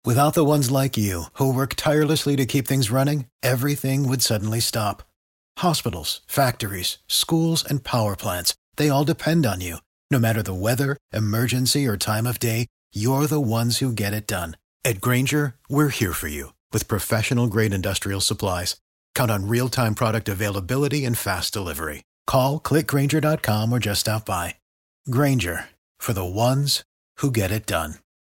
Without the ones like you, who work tirelessly to keep things running, everything would suddenly stop. Hospitals, factories, schools, and power plants, they all depend on you. No matter the weather, emergency, or time of day, you're the ones who get it done. At Grainger, we're here for you with professional-grade industrial supplies. Count on real-time product availability and fast delivery. Call, click Grainger.com, or just stop by. Grainger, for the ones who get it done.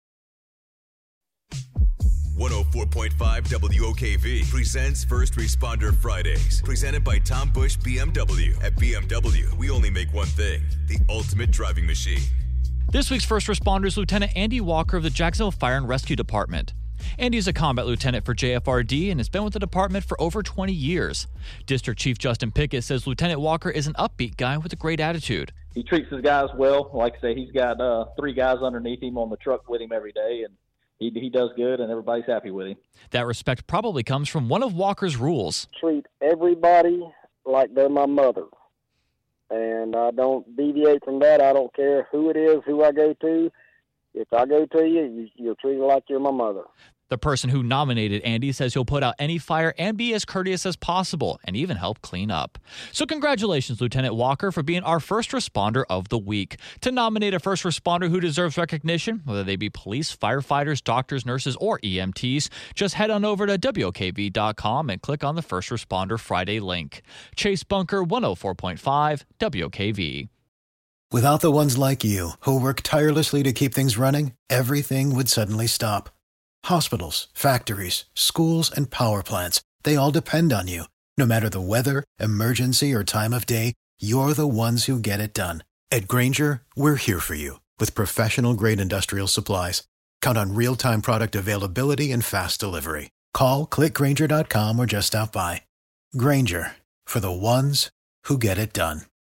104.5 WOKV presents First Responder Fridays. Presented by Tom Bush BMW. At BMW, we only make one thing, the ultimate driving machine. This week's First Responder is Lieutenant Andy Walker of the Jacksonville Fire and Rescue Department. Andy is a combat lieutenant for JFRD and has been with the department for over 20 years. District Chief Justin Pickett says Lieutenant Walker is an upbeat guy with a great attitude. He treats his guys well. Like I say, he's got 3 guys underneath him on the truck with him every day, and he does good, and everybody's happy with him. That respect probably comes from one of Walker's rules. Treat everybody like they're my mother, and I don't deviate from that. I don't care who it is, who I go to. If I go to you, you're treated like you're my mother. The person who nominated Andy says he'll put out any fire and be as courteous as possible and even help clean up. So congratulations, Lieutenant Walker, for being our first responder of the week. To nominate a first responder who deserves recognition, whether they be police, firefighters, doctors, nurses, or EMTs, just head on over to WOKV.com and click on the First Responder Friday link. Chase Bunker, 104.5 WOKV. Without the ones like you, who work tirelessly to keep things running, everything would suddenly stop. Hospitals, factories, schools, and power plants, they all depend on you. No matter the weather, emergency, or time of day, you're the ones who get it done. At Grainger, we're here for you with professional-grade industrial supplies. Count on real-time product availability and fast delivery. Call, click Grainger.com, or just stop by. Grainger, for the ones who get it done.